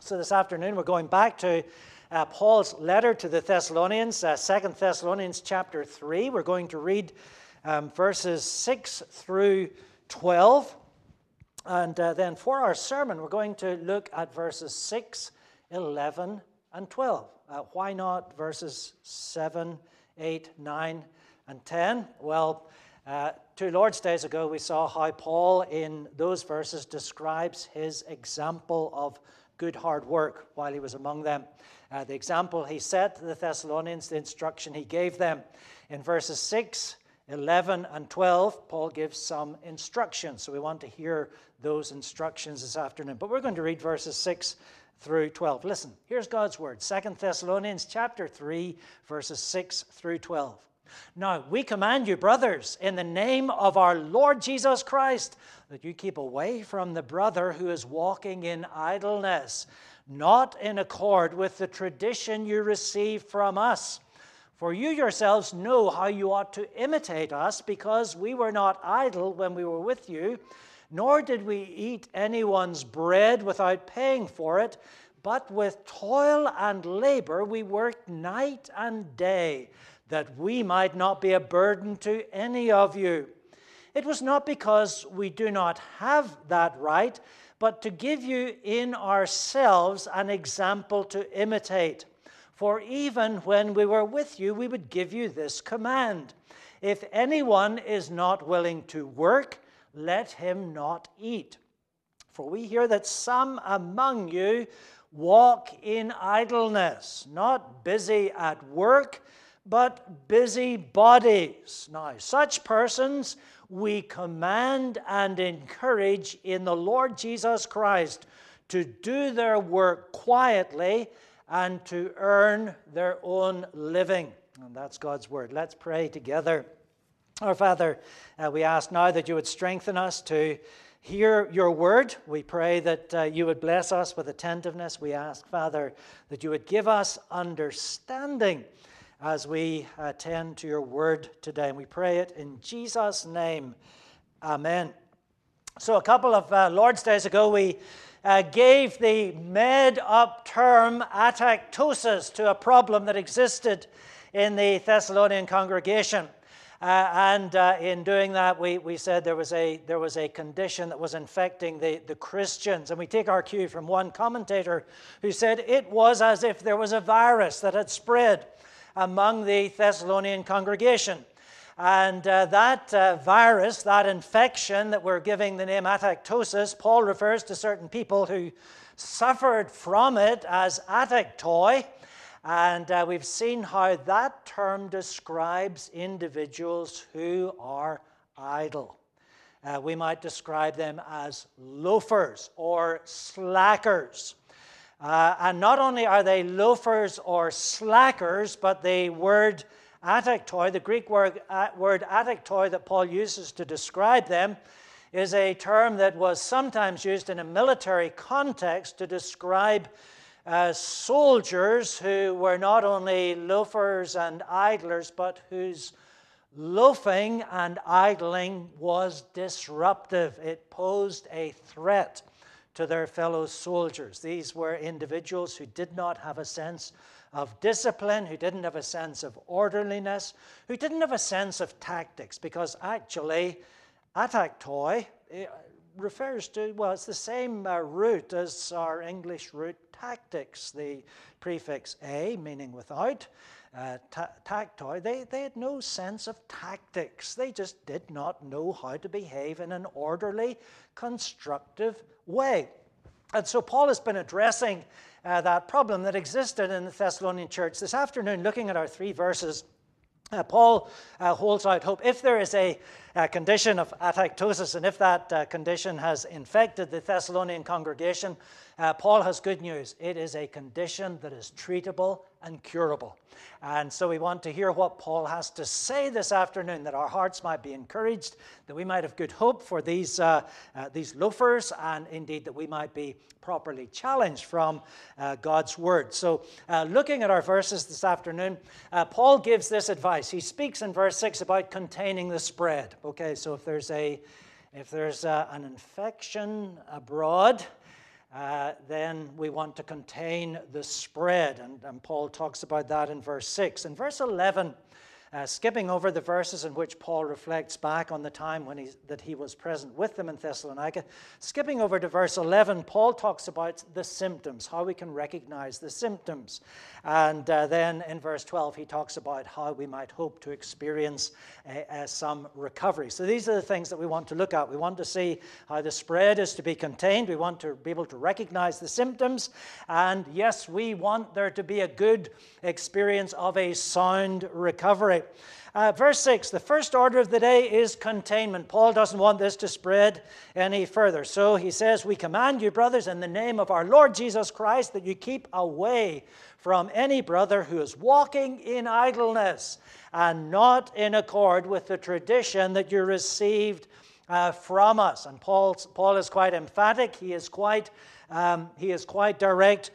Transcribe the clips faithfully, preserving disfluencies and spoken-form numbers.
So this afternoon we're going back to uh, Paul's letter to the Thessalonians, uh, Second Thessalonians chapter three. We're going to read um, verses six through twelve. And uh, then for our sermon, we're going to look at verses six, eleven, and twelve. Uh, why not verses seven, eight, nine, and ten? Well, uh, two Lord's Days ago, we saw how Paul in those verses describes his example of good hard work while he was among them. Uh, the example he set to the Thessalonians, the instruction he gave them. In verses six, eleven, and twelve, Paul gives some instructions. So we want to hear those instructions this afternoon. But we're going to read verses six through twelve. Listen, here's God's word. Second Thessalonians chapter three, verses six through twelve. Now, we command you, brothers, in the name of our Lord Jesus Christ, that you keep away from the brother who is walking in idleness, not in accord with the tradition you received from us. For you yourselves know how you ought to imitate us, because we were not idle when we were with you, nor did we eat anyone's bread without paying for it, but with toil and labor we worked night and day, that we might not be a burden to any of you. It was not because we do not have that right, but to give you in ourselves an example to imitate. For even when we were with you, we would give you this command: if anyone is not willing to work, let him not eat. For we hear that some among you walk in idleness, not busy at work, but busy bodies. Now, such persons we command and encourage in the Lord Jesus Christ to do their work quietly and to earn their own living. And that's God's word. Let's pray together. Our Father, uh, we ask now that you would strengthen us to hear your word. We pray that uh, you would bless us with attentiveness. We ask, Father, that you would give us understanding as we attend to your word today. And we pray it in Jesus' name. Amen. So a couple of uh, Lord's Days ago, we uh, gave the made-up term atactosis to a problem that existed in the Thessalonian congregation. Uh, and uh, in doing that, we, we said there was a there was a condition that was infecting the, the Christians. And we take our cue from one commentator who said it was as if there was a virus that had spread among the Thessalonian congregation. And uh, that uh, virus, that infection that we're giving the name atactosis, Paul refers to certain people who suffered from it as ataktoi. And uh, we've seen how that term describes individuals who are idle. Uh, we might describe them as loafers or slackers. Uh, and not only are they loafers or slackers, but the word ataktoi, the Greek word, uh, word ataktoi that Paul uses to describe them, is a term that was sometimes used in a military context to describe uh, soldiers who were not only loafers and idlers, but whose loafing and idling was disruptive. It posed a threat to their fellow soldiers. These were individuals who did not have a sense of discipline, who didn't have a sense of orderliness, who didn't have a sense of tactics, because actually ataktoi refers to, well, it's the same uh, root as our English root tactics, the prefix a, meaning without, uh, ta- taktoi. They, they had no sense of tactics. They just did not know how to behave in an orderly, constructive way. And so Paul has been addressing uh, that problem that existed in the Thessalonian church. This afternoon, looking at our three verses, uh, Paul uh, holds out hope. If there is a, a condition of atactosis, and if that uh, condition has infected the Thessalonian congregation, uh, Paul has good news. It is a condition that is treatable and curable. And so we want to hear what Paul has to say this afternoon, that our hearts might be encouraged, that we might have good hope for these, uh, uh, these loafers, and indeed that we might be properly challenged from uh, God's word. So uh, looking at our verses this afternoon, uh, Paul gives this advice. He speaks in verse six about containing the spread. Okay, so if there's, a, if there's a, an infection abroad, uh, then we want to contain the spread. And, and Paul talks about that in verse six. In verse eleven, Uh, skipping over the verses in which Paul reflects back on the time when he, that he was present with them in Thessalonica, skipping over to verse eleven, Paul talks about the symptoms, how we can recognize the symptoms. And uh, then in verse twelve, he talks about how we might hope to experience uh, uh, some recovery. So these are the things that we want to look at. We want to see how the spread is to be contained. We want to be able to recognize the symptoms. And yes, we want there to be a good experience of a sound recovery. Uh, verse six, the first order of the day is containment. Paul doesn't want this to spread any further. So he says, we command you, brothers, in the name of our Lord Jesus Christ, that you keep away from any brother who is walking in idleness and not in accord with the tradition that you received uh, from us. And Paul, Paul is quite emphatic. He is quite, um, he is quite direct.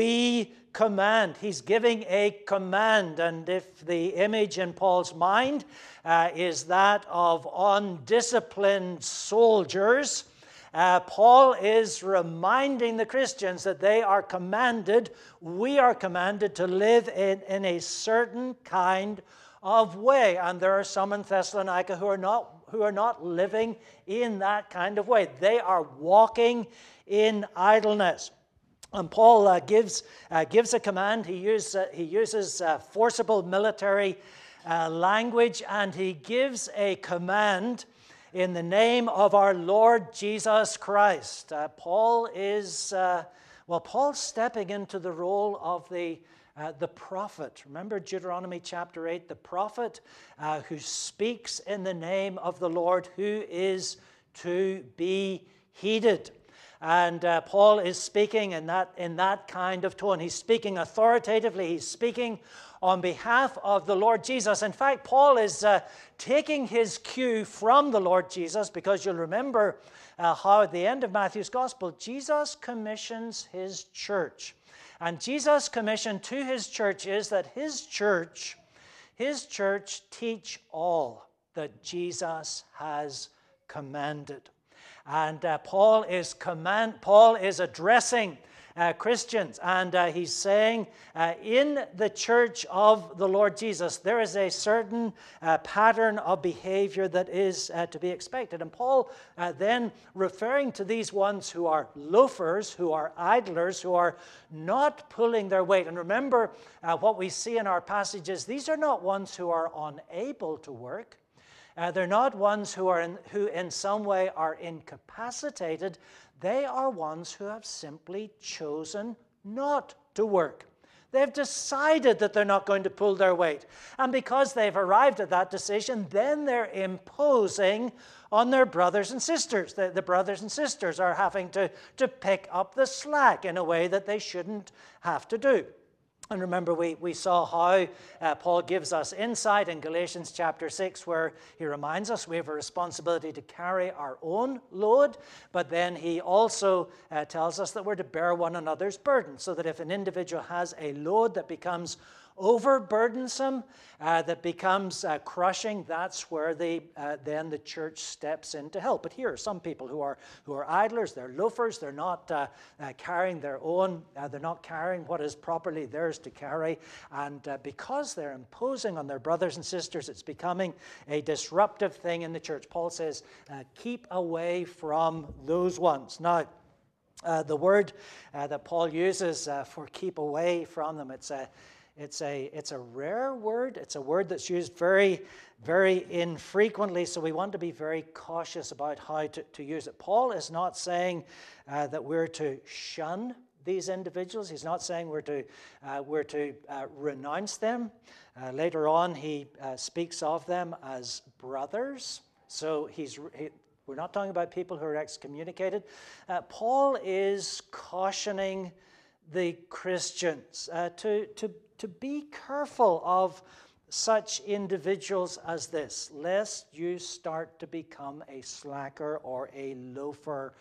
We command. He's giving a command, and if the image in Paul's mind uh, is that of undisciplined soldiers, uh, Paul is reminding the Christians that they are commanded, we are commanded to live in, in a certain kind of way. And there are some in Thessalonica who are not who are not living in that kind of way. They are walking in idleness. And Paul uh, gives, uh, gives a command. He, use, uh, he uses uh, forcible military uh, language, and he gives a command in the name of our Lord Jesus Christ. Uh, Paul is, uh, well, Paul's stepping into the role of the, uh, the prophet. Remember Deuteronomy chapter eight, the prophet uh, who speaks in the name of the Lord, who is to be heeded. And uh, Paul is speaking in that, in that kind of tone. He's speaking authoritatively. He's speaking on behalf of the Lord Jesus. In fact, Paul is uh, taking his cue from the Lord Jesus, because you'll remember uh, how at the end of Matthew's Gospel, Jesus commissions his church. And Jesus' commission to his church is that his church, his church teach all that Jesus has commanded. And uh, Paul is command. Paul is addressing uh, Christians, and uh, he's saying, uh, in the church of the Lord Jesus, there is a certain uh, pattern of behavior that is uh, to be expected. And Paul uh, then, referring to these ones who are loafers, who are idlers, who are not pulling their weight. And remember uh, what we see in our passages, these are not ones who are unable to work. Uh, they're not ones who are in, who in some way are incapacitated. They are ones who have simply chosen not to work. They've decided that they're not going to pull their weight. And because they've arrived at that decision, then they're imposing on their brothers and sisters. The, the brothers and sisters are having to, to pick up the slack in a way that they shouldn't have to do. And remember, we, we saw how uh, Paul gives us insight in Galatians chapter six, where he reminds us we have a responsibility to carry our own load, but then he also uh, tells us that we're to bear one another's burden, so that if an individual has a load that becomes overburdensome, uh, that becomes uh, crushing, that's where the, uh, then the church steps in to help. But here are some people who are who are idlers, they're loafers, they're not uh, uh, carrying their own, uh, they're not carrying what is properly theirs to carry, and uh, because they're imposing on their brothers and sisters, it's becoming a disruptive thing in the church. Paul says, uh, keep away from those ones. Now, uh, the word uh, that Paul uses uh, for keep away from them, it's a It's a, it's a rare word. It's a word that's used very, very infrequently, so we want to be very cautious about how to, to use it. Paul is not saying uh, that we're to shun these individuals. He's not saying we're to, uh, we're to uh, renounce them. Uh, later on, he uh, speaks of them as brothers. So he's he, we're not talking about people who are excommunicated. Uh, Paul is cautioning the Christians uh, to, to to be careful of such individuals as this, lest you start to become a slacker or a loafer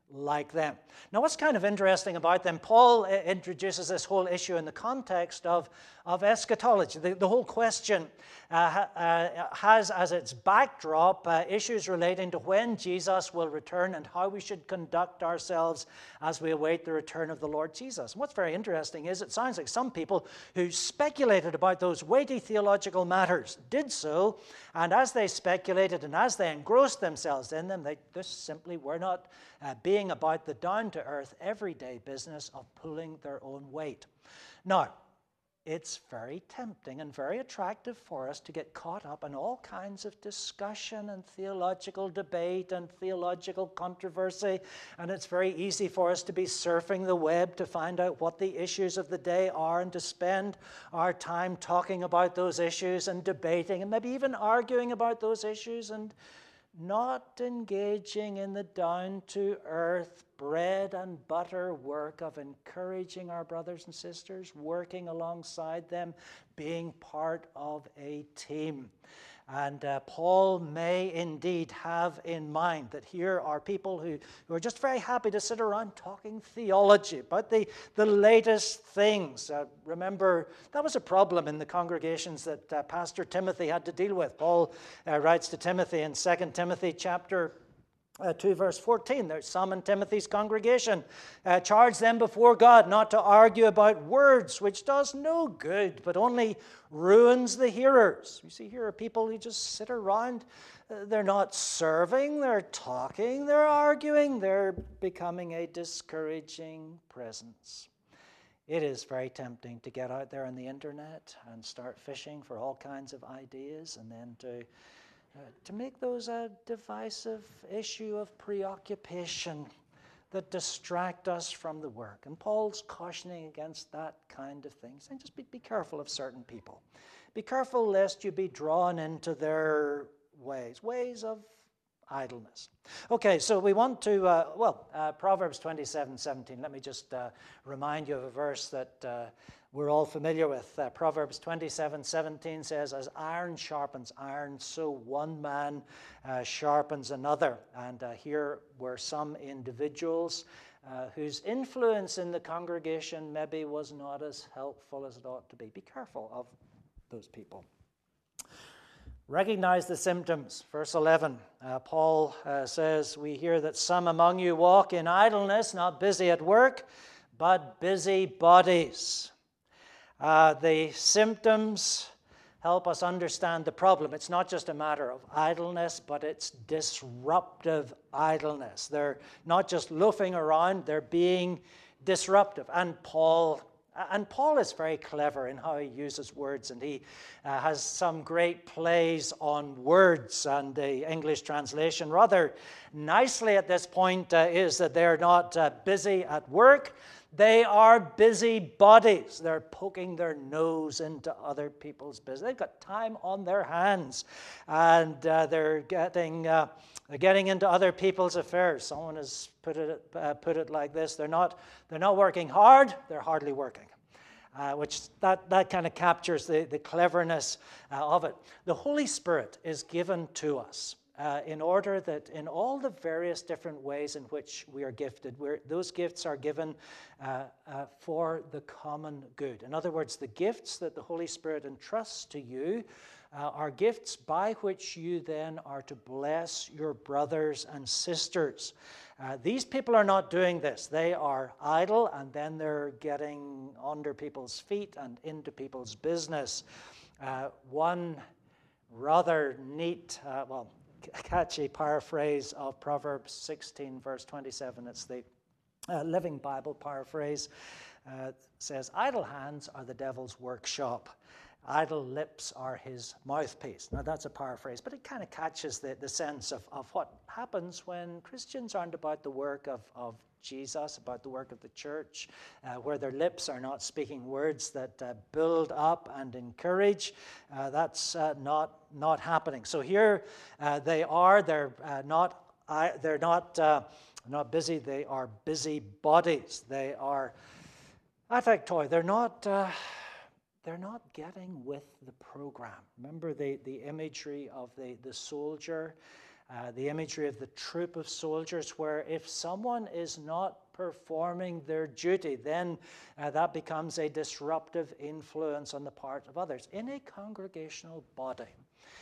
like them. Now, what's kind of interesting about them, Paul uh, introduces this whole issue in the context of, of eschatology. The, the whole question uh, uh, has as its backdrop uh, issues relating to when Jesus will return and how we should conduct ourselves as we await the return of the Lord Jesus. And what's very interesting is it sounds like some people who speculated about those weighty theological matters did so, and as they speculated and as they engrossed themselves in them, they just simply were not uh, being about the down-to-earth, everyday business of pulling their own weight. Now, it's very tempting and very attractive for us to get caught up in all kinds of discussion and theological debate and theological controversy, and it's very easy for us to be surfing the web to find out what the issues of the day are and to spend our time talking about those issues and debating and maybe even arguing about those issues and not engaging in the down-to-earth, bread and butter work of encouraging our brothers and sisters, working alongside them, being part of a team. And uh, Paul may indeed have in mind that here are people who, who are just very happy to sit around talking theology about the, the latest things. Uh, remember, that was a problem in the congregations that uh, Pastor Timothy had to deal with. Paul uh, writes to Timothy in Second Timothy chapter Uh, two verse fourteen, there's some in Timothy's congregation. Uh, charge them before God not to argue about words, which does no good, but only ruins the hearers. You see, here are people who just sit around. Uh, they're not serving, they're talking, they're arguing, they're becoming a discouraging presence. It is very tempting to get out there on the internet and start fishing for all kinds of ideas and then to Uh, to make those a divisive issue of preoccupation that distract us from the work. And Paul's cautioning against that kind of thing. Saying just be, be careful of certain people. Be careful lest you be drawn into their ways, ways of idleness. Okay, so we want to, uh, well, uh, Proverbs twenty-seven seventeen. Let me just uh, remind you of a verse that uh, we're all familiar with. Uh, Proverbs twenty-seven seventeen says, as iron sharpens iron, so one man uh, sharpens another. And uh, here were some individuals uh, whose influence in the congregation maybe was not as helpful as it ought to be. Be careful of those people. Recognize the symptoms. Verse eleven, uh, Paul uh, says, we hear that some among you walk in idleness, not busy at work, but busy bodies. Uh, the symptoms help us understand the problem. It's not just a matter of idleness, but it's disruptive idleness. They're not just loafing around, they're being disruptive. And Paul And Paul is very clever in how he uses words, and he uh, has some great plays on words. And the English translation, rather nicely at this point, uh, is that they're not uh, busy at work. They are busy bodies. They're poking their nose into other people's business. They've got time on their hands, and uh, they're getting uh, they're getting into other people's affairs. Someone has put it uh, put it like this: they're not they're not working hard. They're hardly working. Uh, which that, that kind of captures the, the cleverness uh, of it. The Holy Spirit is given to us uh, in order that in all the various different ways in which we are gifted, we're, those gifts are given uh, uh, for the common good. In other words, the gifts that the Holy Spirit entrusts to you uh, are gifts by which you then are to bless your brothers and sisters. Uh, these people are not doing this. They are idle, and then they're getting under people's feet and into people's business. Uh, one rather neat, uh, well, catchy paraphrase of Proverbs sixteen, verse twenty-seven. It's the uh, Living Bible paraphrase. Uh, says, idle hands are the devil's workshop. Idle lips are his mouthpiece. Now, that's a paraphrase, but it kind of catches the, the sense of, of what happens when Christians aren't about the work of, of Jesus, about the work of the church, uh, where their lips are not speaking words that uh, build up and encourage. Uh, that's uh, not not happening. So here uh, they are. They're uh, not. I, they're not uh, not busy. They are busy bodies. They are affectoi. They're not. Uh, They're not getting with the program. Remember the, the imagery of the, the soldier Uh, the imagery of the troop of soldiers, where if someone is not performing their duty, then uh, that becomes a disruptive influence on the part of others in a congregational body.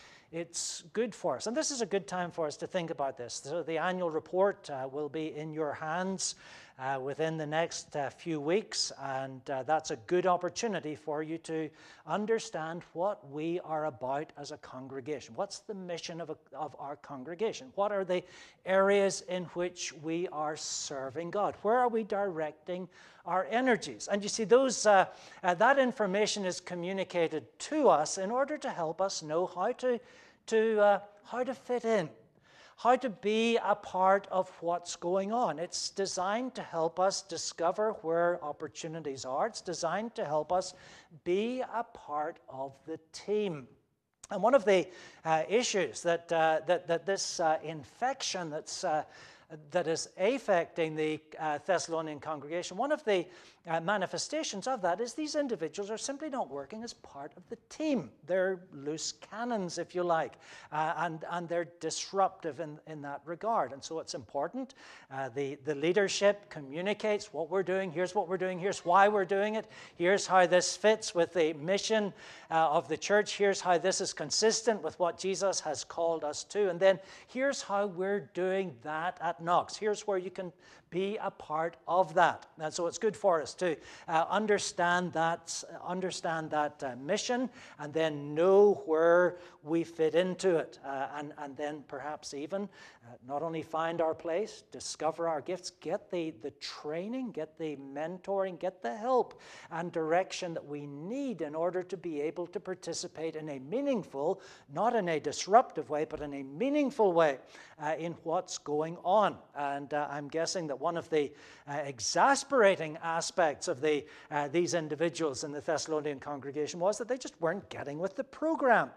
It's good for us, and this is a good time for us to think about this. So the annual report uh, will be in your hands uh, within the next uh, few weeks, and uh, that's a good opportunity for you to understand what we are about as a congregation. What's the mission of, a, of our congregation? What are the areas in which we are serving God? Where are we directing our energies? And you see, those uh, uh, that information is communicated to us in order to help us know how to to uh, how to fit in, how to be a part of what's going on. It's designed to help us discover where opportunities are. It's designed to help us be a part of the team. And one of the uh, issues that, uh, that, that this uh, infection that's uh, that is affecting the uh, Thessalonian congregation, one of the uh, manifestations of that is these individuals are simply not working as part of the team. They're loose cannons, if you like, uh, and, and they're disruptive in, in that regard. And so it's important. Uh, the, the leadership communicates what we're doing. Here's what we're doing. Here's why we're doing it. Here's how this fits with the mission uh, of the church. Here's how this is consistent with what Jesus has called us to. And then here's how we're doing that at Knox. Here's where you can be a part of that. And so it's good for us to uh, understand that, understand that uh, mission, and then know where we fit into it, uh, and, and then perhaps even uh, not only find our place, discover our gifts, get the, the training, get the mentoring, get the help and direction that we need in order to be able to participate in a meaningful, not in a disruptive way, but in a meaningful way uh, in what's going on. And uh, I'm guessing that one of the uh, exasperating aspects of the uh, these individuals in the Thessalonian congregation was that they just weren't getting with the program.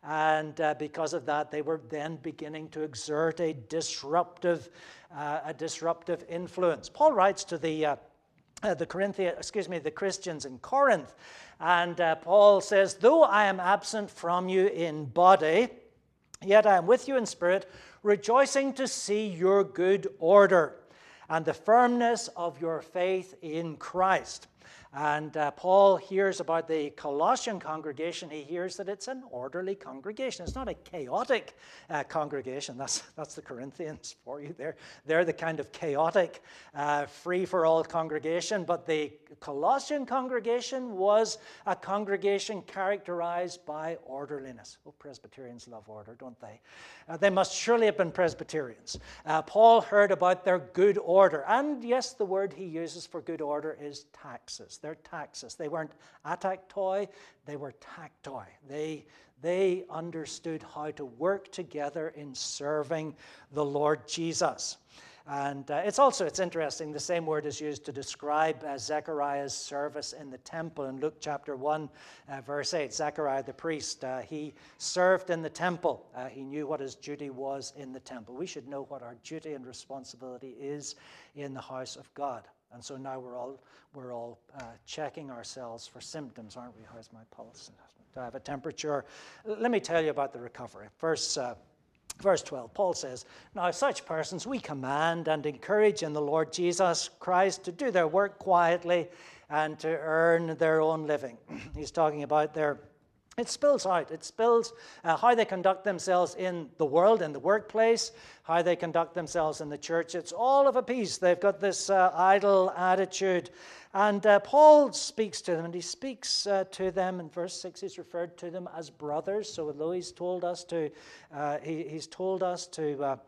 And uh, because of that, they were then beginning to exert a disruptive, uh, a disruptive influence. Paul writes to the uh, uh, the Corinthian, excuse me, the Christians in Corinth, and uh, Paul says, "Though I am absent from you in body, yet I am with you in spirit, rejoicing to see your good order and the firmness of your faith in Christ." And uh, Paul hears about the Colossian congregation. He hears that it's an orderly congregation. It's not a chaotic uh, congregation. That's, that's the Corinthians for you. They're, they're the kind of chaotic, uh, free-for-all congregation. But the Colossian congregation was a congregation characterized by orderliness. Oh, Presbyterians love order, don't they? Uh, they must surely have been Presbyterians. Uh, Paul heard about their good order. And yes, the word he uses for good order is taxes. They're taxes. They weren't ataktoi, they were taktoi. They, they understood how to work together in serving the Lord Jesus. And uh, it's also, it's interesting, the same word is used to describe uh, Zechariah's service in the temple in Luke chapter one, uh, verse eight. Zechariah the priest, uh, he served in the temple. Uh, he knew what his duty was in the temple. We should know what our duty and responsibility is in the house of God. And so now we're all we're all uh, checking ourselves for symptoms, aren't we? How's my pulse? Do I have a temperature? Let me tell you about the recovery. Verse uh, Verse twelve, Paul says, "Now such persons we command and encourage in the Lord Jesus Christ to do their work quietly and to earn their own living." He's talking about their, it spills out, it spills uh, how they conduct themselves in the world, in the workplace, how they conduct themselves in the church. It's all of a piece. They've got this uh, idle attitude. And uh, Paul speaks to them, and he speaks uh, to them in verse six. He's referred to them as brothers. So although he's told us to, uh, he, he's told us to uh,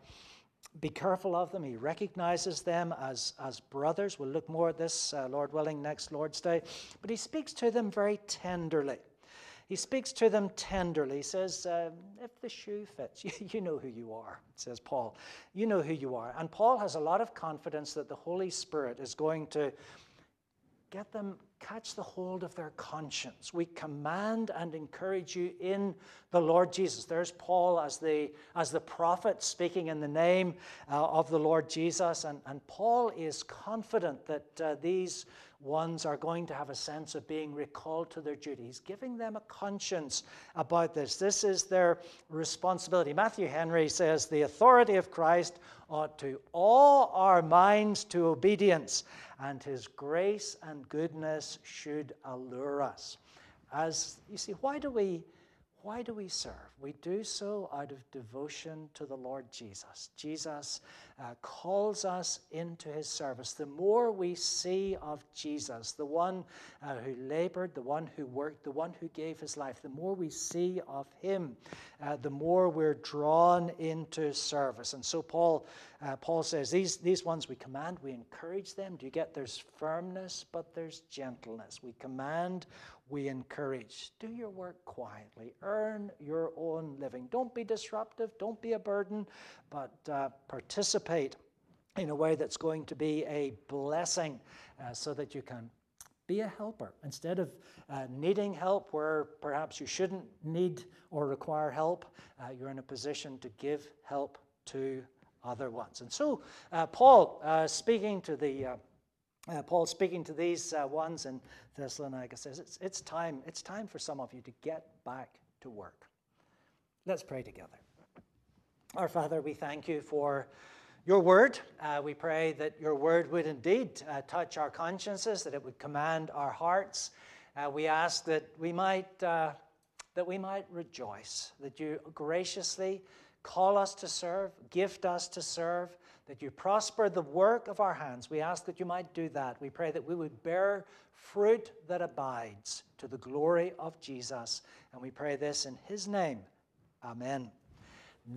be careful of them, he recognizes them as, as brothers. We'll look more at this, uh, Lord willing, next Lord's Day. But he speaks to them very tenderly. He speaks to them tenderly. He says, uh, if the shoe fits, you, you know who you are, says Paul. You know who you are. And Paul has a lot of confidence that the Holy Spirit is going to get them catch the hold of their conscience. We command and encourage you in the Lord Jesus. There's Paul as the, as the prophet speaking in the name uh, of the Lord Jesus. And, and Paul is confident that uh, these ones are going to have a sense of being recalled to their duty. He's giving them a conscience about this. This is their responsibility. Matthew Henry says, the authority of Christ ought to awe our minds to obedience, and his grace and goodness should allure us. As you see, why do we why do we serve? We do so out of devotion to the Lord Jesus. Jesus uh, calls us into his service. The more we see of Jesus, the one uh, who labored, the one who worked, the one who gave his life, the more we see of him, uh, the more we're drawn into service. And so Paul uh, Paul says, these, these ones we command, we encourage them. Do you get? There's firmness, but there's gentleness. We command, we encourage. Do your work quietly. Earn your own living. Don't be disruptive. Don't be a burden, but uh, participate in a way that's going to be a blessing uh, so that you can be a helper. Instead of uh, needing help where perhaps you shouldn't need or require help, uh, you're in a position to give help to other ones. And so uh, Paul uh, speaking to the uh, Uh, Paul speaking to these uh, ones in Thessalonica says, it's, it's time, it's time for some of you to get back to work. Let's pray together. Our Father, we thank you for your word. Uh, we pray that your word would indeed uh, touch our consciences, that it would command our hearts. Uh, we ask that we might uh, that we might rejoice, that you graciously call us to serve, gift us to serve, that you prosper the work of our hands. We ask that you might do that. We pray that we would bear fruit that abides to the glory of Jesus. And we pray this in his name. Amen.